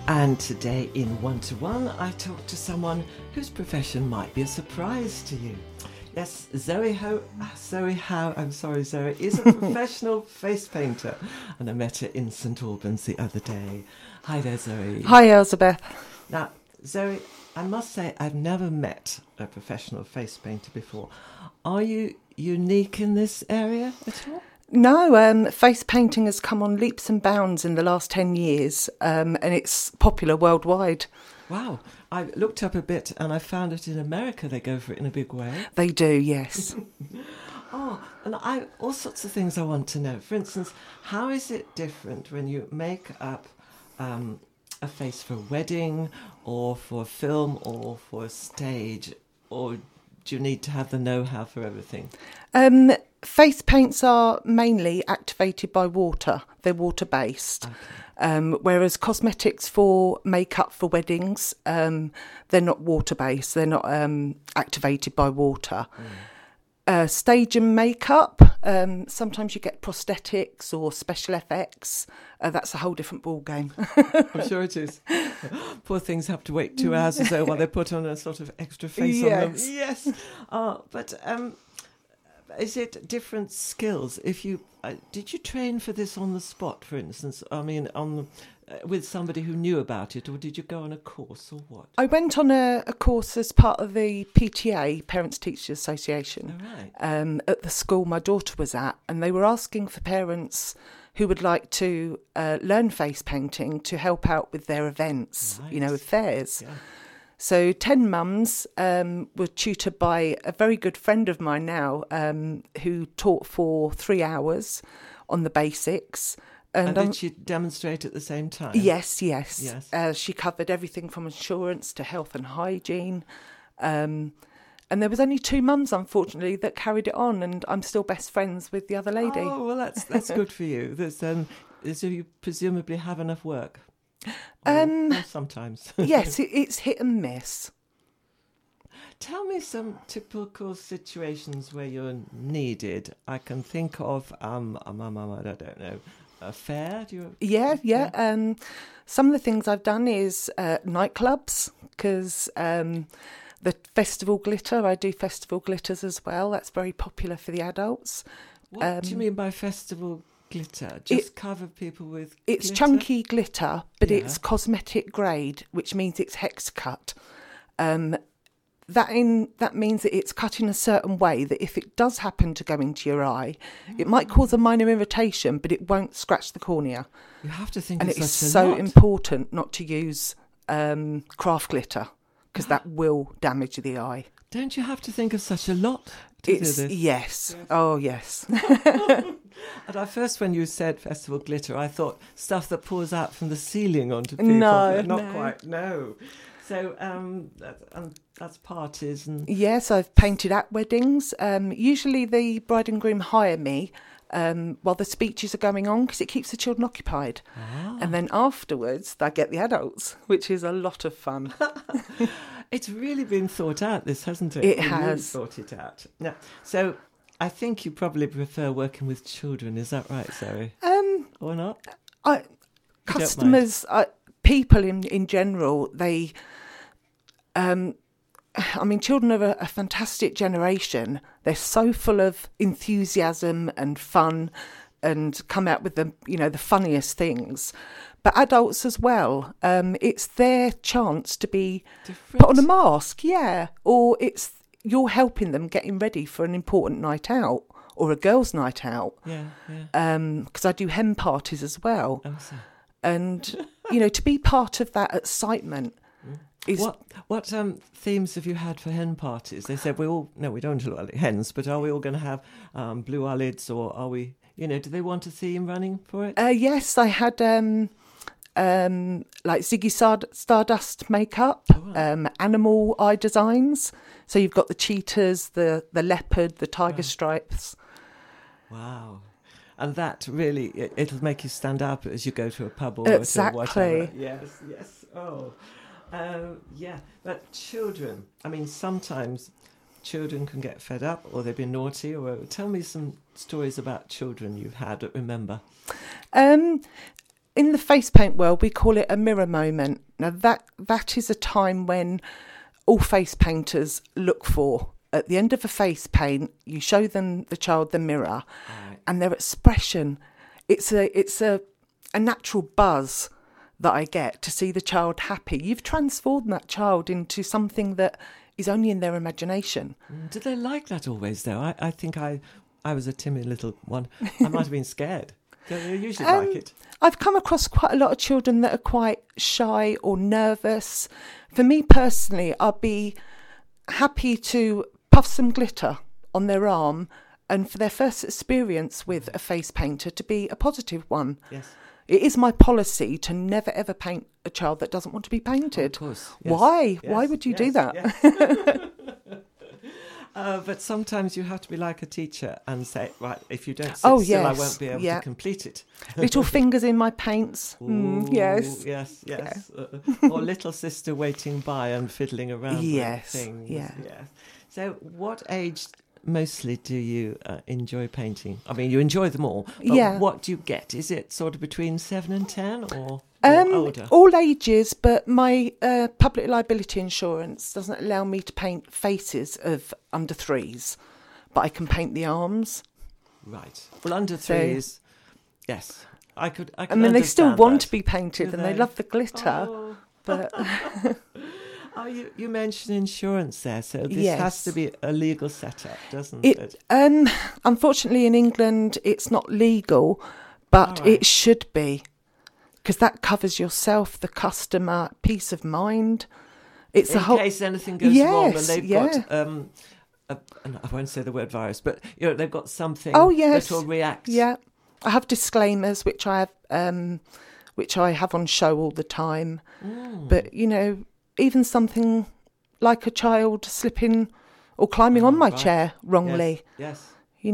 And today in One-to-One, I talk to someone whose profession might be a surprise to you. Yes, Zoe Howe is a professional face painter, and I met her in St Albans the other day. Hi there, Zoe. Hi, Elizabeth. Now, Zoe, I must say I've never met a professional face painter before. Are you unique in this area at all? No, face painting has come on leaps and bounds in the last 10 years, and it's popular worldwide. Wow. I looked up a bit and I found that in America they go for it in a big way. They do, yes. And all sorts of things I want to know. For instance, how is it different when you make up a face for a wedding or for a film or for a stage, or do you need to have the know-how for everything? Face paints are mainly activated by water. They're water-based. Okay. Whereas cosmetics for makeup for weddings, they're not water-based. They're not activated by water. Stage and makeup, sometimes you get prosthetics or special effects. That's a whole different ball game. I'm sure it is. Poor things have to wait 2 hours or so while they put on a sort of extra face on them. Yes. But is it different skills? If you did you train for this on the spot, for instance? I mean, with somebody who knew about it, or did you go on a course, or what? I went on a course as part of the PTA, Parents Teachers Association, at the school my daughter was at, and they were asking for parents who would like to learn face painting to help out with their events, Nice. With fairs. Yeah. So 10 mums were tutored by a very good friend of mine now, who taught for 3 hours on the basics. And did she demonstrate at the same time? Yes. She covered everything from insurance to health and hygiene. And there was only 2 mums, unfortunately, that carried it on, and I'm still best friends with the other lady. Oh, well, that's good for you. So you presumably have enough work? Or sometimes. Yes, it's hit and miss. Tell me some typical situations where you're needed. I can think of, I don't know, a fair? Yeah. Some of the things I've done is nightclubs, because the festival glitter, I do festival glitters as well. That's very popular for the adults. What do you mean by festival glitter? Just cover people with It's glitter? chunky glitter, but it's cosmetic grade, which means it's hex cut. That means that it's cut in a certain way that if it does happen to go into your eye, it might cause a minor irritation, but it won't scratch the cornea. You have to think and of it's such a so lot. important not to use craft glitter, because that will damage the eye. Don't you have to think of such a lot to do this? Yes. Oh, yes. And at first, when you said festival glitter, I thought stuff that pours out from the ceiling onto people. No, not quite. No. So that's parties and. Yes, I've painted at weddings. Usually, the bride and groom hire me while the speeches are going on, because it keeps the children occupied. And then afterwards, I get the adults, which is a lot of fun. It's really been thought out, this, hasn't it? It You has. really thought it out. Yeah. So I think you probably prefer working with children. Is that right, Zoe? Or not? Customers, people in general, they... children are a fantastic generation. They're so full of enthusiasm and fun, and come out with the funniest things. But adults as well. It's their chance to be Different. put on a mask, or you're helping them getting ready for an important night out or a girls' night out. Yeah. Because I do hen parties as well, Awesome. and to be part of that excitement. What themes have you had for hen parties? They said we don't look like hens, but are we all going to have blue eyelids, or are we? Do they want a theme running for it? Yes, I had like Ziggy Stardust makeup, animal eye designs. So you've got the cheetahs, the leopard, the tiger stripes. Wow. And that really, it'll make you stand up as you go to a pub or Exactly. to whatever. Yes. Oh. But children, sometimes children can get fed up, or they've been naughty, or tell me some stories about children you've had that remember. in the face paint world, we call it a mirror moment. Now, that is a time when all face painters look for. At the end of a face paint, you show them, the child, the mirror, and their expression. It's a natural buzz that I get to see the child happy. You've transformed that child into something that is only in their imagination. Do they like that always, though? I think I was a timid little one. I might have been scared. They usually like it. I've come across quite a lot of children that are quite shy or nervous. For me personally, I'd be happy to puff some glitter on their arm and for their first experience with a face painter to be a positive one. Yes. It is my policy to never ever paint a child that doesn't want to be painted. Of course. Yes. Why? Yes. Why would you do that? Yes. But sometimes you have to be like a teacher and say, right, if you don't sit still, I won't be able to complete it. Little fingers in my paints. Yes. Yes. Or little sister waiting by and fiddling around with things. Yes. So what age mostly do you enjoy painting? I mean, you enjoy them all, but what do you get? Is it sort of between 7 and 10 or older? All ages, but my public liability insurance doesn't allow me to paint faces of under 3s, but I can paint the arms. Right. Well, under 3s, yes. I could I mean, they still want to be painted and they love the glitter, but... Oh, you mentioned insurance there, so this has to be a legal setup, doesn't it? Unfortunately, in England, it's not legal, but it should be, because that covers yourself, the customer, peace of mind. It's in case anything goes wrong, and they've got, I won't say the word virus, but they've got something that will react. Yeah, I have disclaimers which I have on show all the time, but even something like a child slipping or climbing on my chair wrongly. Yes.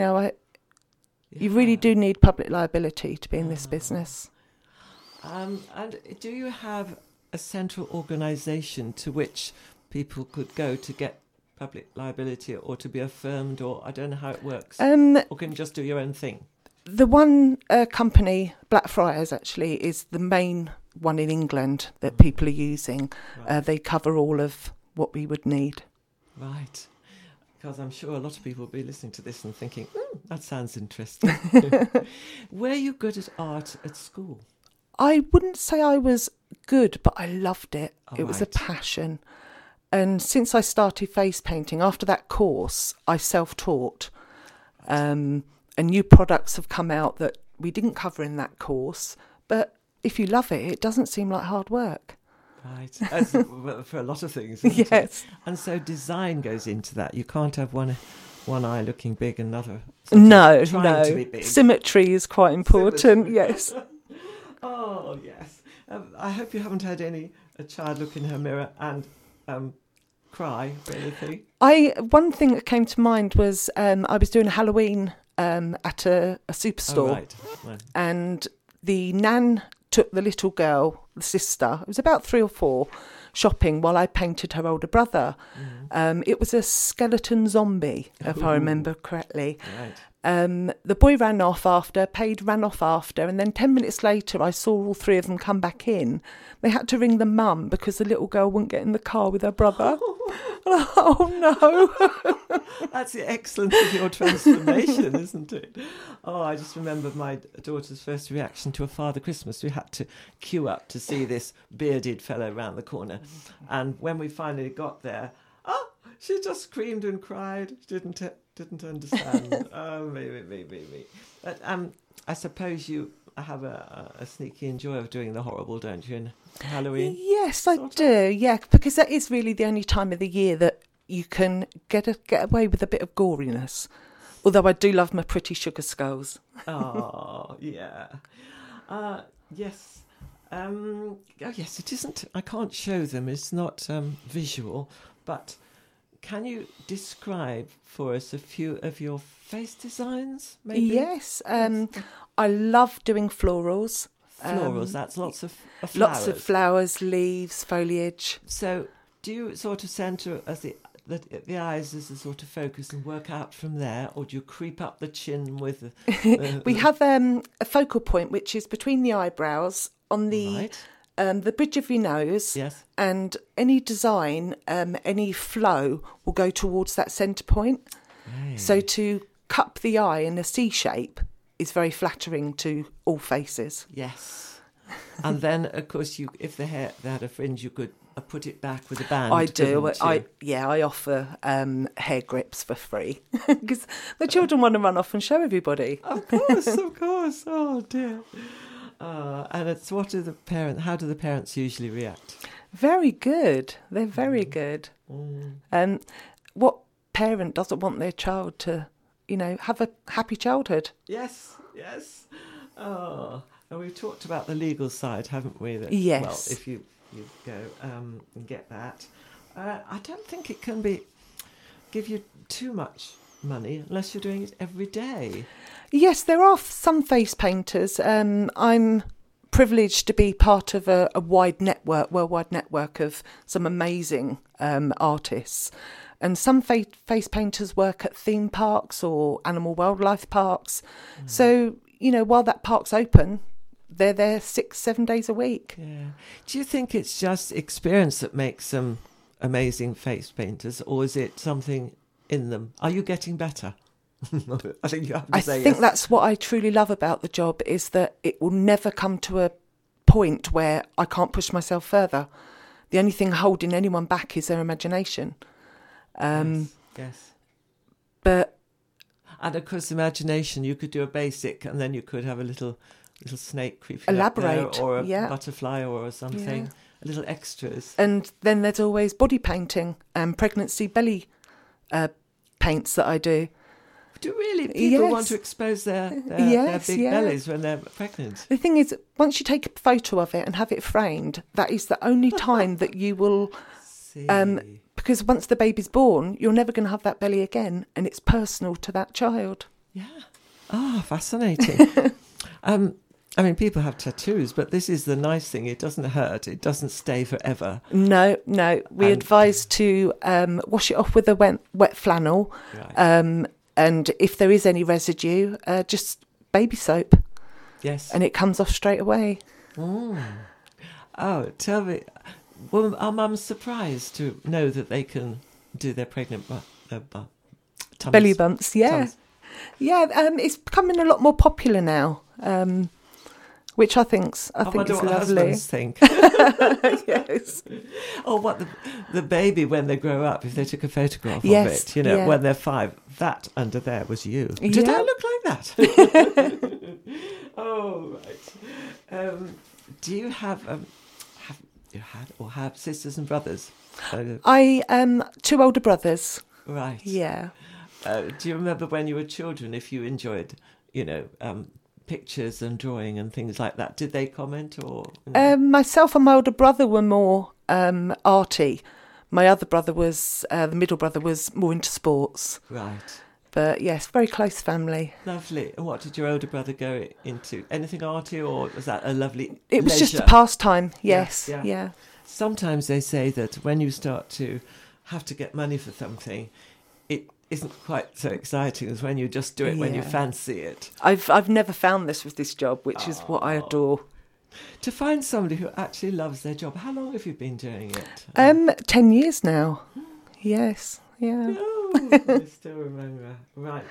You really do need public liability to be in this business. And do you have a central organisation to which people could go to get public liability or to be affirmed, or I don't know how it works? Or can you just do your own thing? The one company, Blackfriars, actually, is the main one in England that people are using. Right. They cover all of what we would need. Right. Because I'm sure a lot of people will be listening to this and thinking, that sounds interesting. Were you good at art at school? I wouldn't say I was good, but I loved it. It was a passion. And since I started face painting, after that course, I self-taught. And new products have come out that we didn't cover in that course. But if you love it, it doesn't seem like hard work. Right. As for a lot of things, isn't it? And so design goes into that. You can't have one eye looking big and another trying to be big. Symmetry is quite important, yes. Oh, yes. I hope you haven't had a child look in her mirror and cry or anything. One thing that came to mind was I was doing a Halloween at a superstore, and the nan took the little girl, the sister, it was about 3 or 4, shopping while I painted her older brother. It was a skeleton zombie, if I remember correctly. Right. The boy ran off after, and then 10 minutes later I saw all 3 of them come back in. They had to ring the mum because the little girl wouldn't get in the car with her brother. Oh no. That's the excellence of your transformation, isn't it? Oh, I just remember my daughter's first reaction to a Father Christmas. We had to queue up to see this bearded fellow round the corner. And when we finally got there, she just screamed and cried. She didn't understand. Oh, me. But I suppose you have a sneaky enjoy of doing the horrible, don't you, in Halloween? Yes, I do, yeah, because that is really the only time of the year that you can get away with a bit of goriness. Although I do love my pretty sugar skulls. Oh, yeah. Yes. Yes, it isn't. I can't show them. It's not visual. But can you describe for us a few of your face designs, maybe? Yes. I love doing florals. That's lots of flowers. Lots of flowers, leaves, foliage. So do you sort of centre the eyes as a sort of focus and work out from there, or do you creep up the chin with? We have a focal point which is between the eyebrows on the the bridge of your nose. Yes. And any design, any flow will go towards that centre point. Right. So to cup the eye in a C shape is very flattering to all faces. Yes. And then, of course, if they had a fringe, you could put it back with a band. I do. I offer hair grips for free because the children want to run off and show everybody. Of course, of course. Oh dear. And it's how do the parents usually react? Very good. They're very good. What parent doesn't want their child to, have a happy childhood? Yes, yes. Oh, and we've talked about the legal side, haven't we? Yes. Well, if you go and get that, I don't think it can give you too much money unless you're doing it every day. Yes, there are some face painters. I'm privileged to be part of a worldwide network of some amazing artists. And some face painters work at theme parks or animal wildlife parks. So, while that park's open, they're there 6-7 days a week. Yeah. Do you think it's just experience that makes them amazing face painters, or is it something in them? Are you getting better? I think you have to say yes. I think that's what I truly love about the job, is that it will never come to a point where I can't push myself further. The only thing holding anyone back is their imagination. Yes. But and of course, imagination. You could do a basic, and then you could have a little snake creeping elaborate, up there, or a butterfly, or something. Yeah. A little extras. And then there's always body painting and pregnancy belly paints that I do. Do really people want to expose their big bellies when they're pregnant? The thing is, once you take a photo of it and have it framed, that is the only time that you will... because once the baby's born, you're never going to have that belly again, and it's personal to that child. Yeah. Fascinating. People have tattoos, but this is the nice thing. It doesn't hurt. It doesn't stay forever. No. We advise to wash it off with a wet flannel. Right. And if there is any residue, just baby soap. Yes. And it comes off straight away. Oh, tell me, well, are mums surprised to know that they can do their pregnant belly bumps? Yeah. Tums. Yeah, it's becoming a lot more popular now. Which I think is lovely. Husbands think. Yes. Or what the baby, when they grow up, if they took a photograph of it, when they're 5, that under there was you. Did I look like that? Oh, right. Do you have sisters and brothers? I 2 older brothers. Right. Yeah. Do you remember when you were children, if you enjoyed, pictures and drawing and things like that? Did they comment or? Myself and my older brother were more arty. My other brother the middle brother was more into sports. Right. But yes, very close family. Lovely. And what did your older brother go into? Anything arty, or was that a lovely It was leisure? just a pastime, yes. Yeah. Sometimes they say that when you start to have to get money for something, it isn't quite so exciting as when you just do it when you fancy it. I've never found this with this job, which is what I adore. To find somebody who actually loves their job. How long have you been doing it? 10 years now. Yes. Yeah. Oh, I still remember. Right.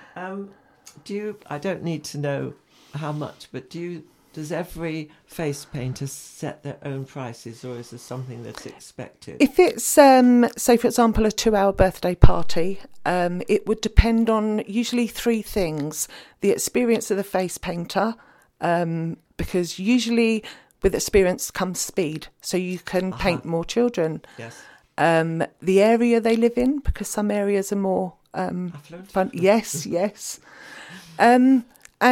I don't need to know how much, but does every face painter set their own prices, or is there something that's expected? If it's, say, for example, a 2-hour birthday party, it would depend on usually 3 things. The experience of the face painter, because usually with experience comes speed, so you can paint more children. Yes. The area they live in, because some areas are more fun. Yes. And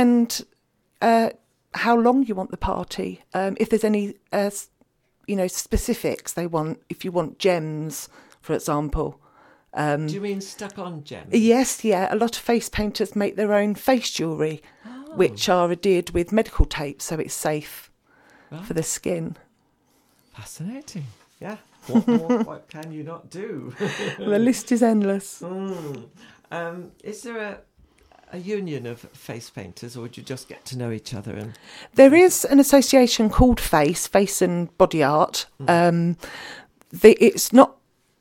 how long you want the party. If there's any, specifics they want. If you want gems, for example. Do you mean stuck-on gems? Yes, yeah. A lot of face painters make their own face jewellery, which are adhered with medical tape, so it's safe for the skin. Fascinating. Yeah. What can you not do? The list is endless. Is there a union of face painters, or would you just get to know each other? And there is an association called Face and Body Art. It's not.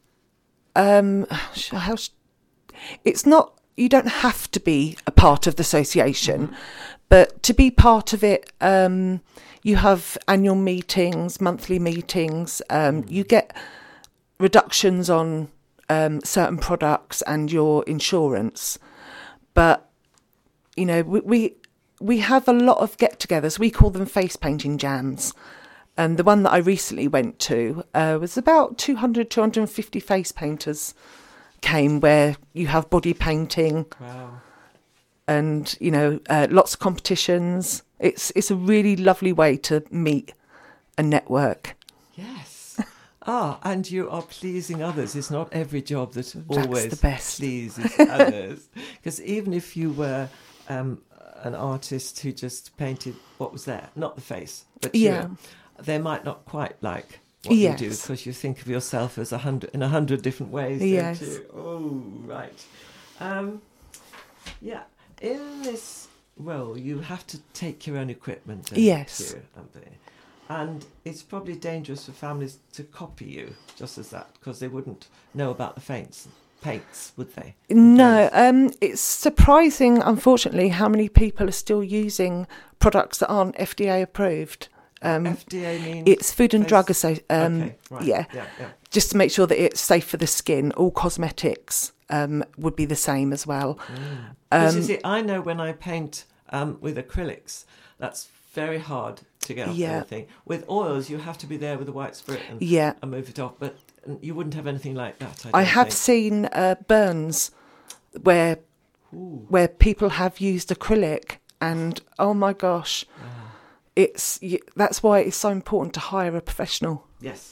It's not. You don't have to be a part of the association, but to be part of it, you have annual meetings, monthly meetings. You get reductions on certain products and your insurance, but we have a lot of get-togethers. We call them face painting jams. And the one that I recently went to was about 250 face painters came, where you have body painting. Wow. And, lots of competitions. It's a really lovely way to meet and network. Yes. And you are pleasing others. It's not every job that always the best. Pleases others. Because even if you were an artist who just painted what was there, not the face, but they might not quite like what you do, because you think of yourself as 100 different ways. Yes. Don't you? Oh, right. In this role, you have to take your own equipment. Yes. And it's probably dangerous for families to copy you just as that, because they wouldn't know about the paints, would they? No, it's surprising, unfortunately, how many people are still using products that aren't FDA approved. FDA means? It's Food and Drug Association. Okay, right. Yeah. Just to make sure that it's safe for the skin. All cosmetics would be the same as well. You see, I know when I paint with acrylics, that's very hard to get off anything. With oils, you have to be there with the white spirit and move it off. But you wouldn't have anything like that. I have seen burns where people have used acrylic, and oh my gosh, that's why it's so important to hire a professional. Yes.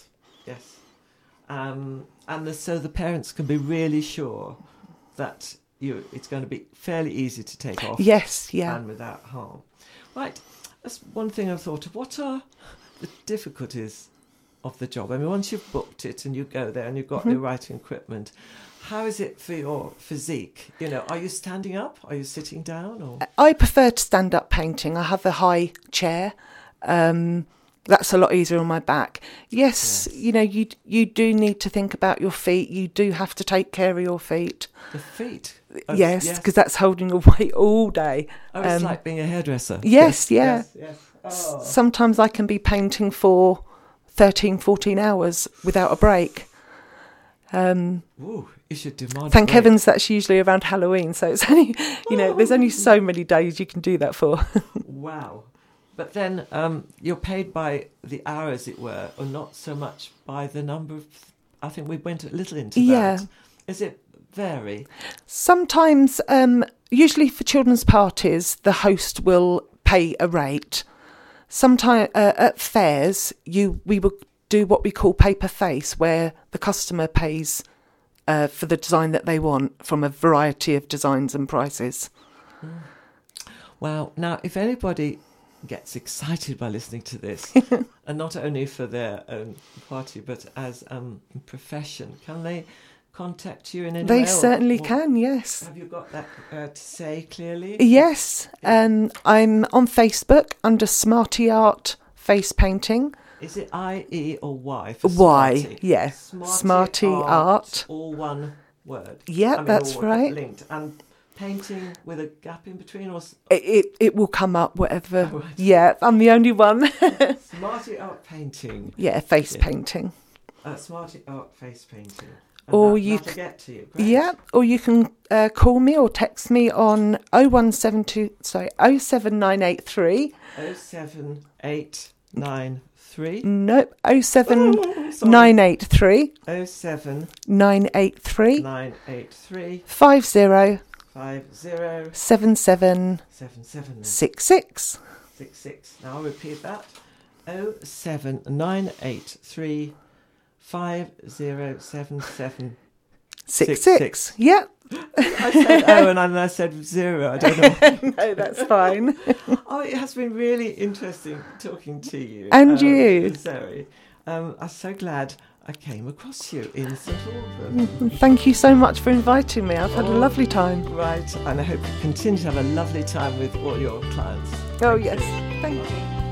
So the parents can be really sure that it's going to be fairly easy to take off. Yes, yeah. And without harm. Right. That's one thing I've thought of. What are the difficulties of the job? I mean, once you've booked it and you go there and you've got the right equipment, how is it for your physique? Are you standing up? Are you sitting down? Or I prefer to stand up painting. I have a high chair. That's a lot easier on my back. Yes. You do need to think about your feet. You do have to take care of your feet. The feet? Yes, because that's holding a weight all day. It's like being a hairdresser. Yes. Oh. Sometimes I can be painting for 13, 14 hours without a break. You should demand. Thank heavens that's usually around Halloween, so it's only there's only so many days you can do that for. Wow. But then you're paid by the hour, as it were, or not so much by the number of... I think we went a little into that. Is it vary? Sometimes, usually for children's parties, the host will pay a rate. Sometimes at fairs, we will do what we call pay per face, where the customer pays for the design that they want from a variety of designs and prices. Wow. Now, if anybody gets excited by listening to this, and not only for their own party, but as a profession, can they contact you in any way? They certainly can, yes. Have you got that to say clearly? Yes. I'm on Facebook under Smarty Art Face Painting. Is it I-E or Y for Y, Smarty? yeah. Smarty Art. All one word. Yeah, that's right. Linked. And painting with a gap in between, or it will come up whatever. Oh, right. Yeah, I'm the only one. Smarty Art Painting. Yeah, face painting. Smarty Art Face Painting. And or that'll get to you. Great. Yeah, or you can call me or text me on 07983. 07893. Nope, 07983. 07983. 50 77 66. Now I'll repeat that. 07983 5077 66. Yeah. I said and then I said 0. I don't know. No, that's fine. It has been really interesting talking to you. And you. Zoe. I'm so glad I came across you in St Albans. Thank you so much for inviting me. I've had a lovely time. Right, and I hope you continue to have a lovely time with all your clients. Oh, yes. Thank you.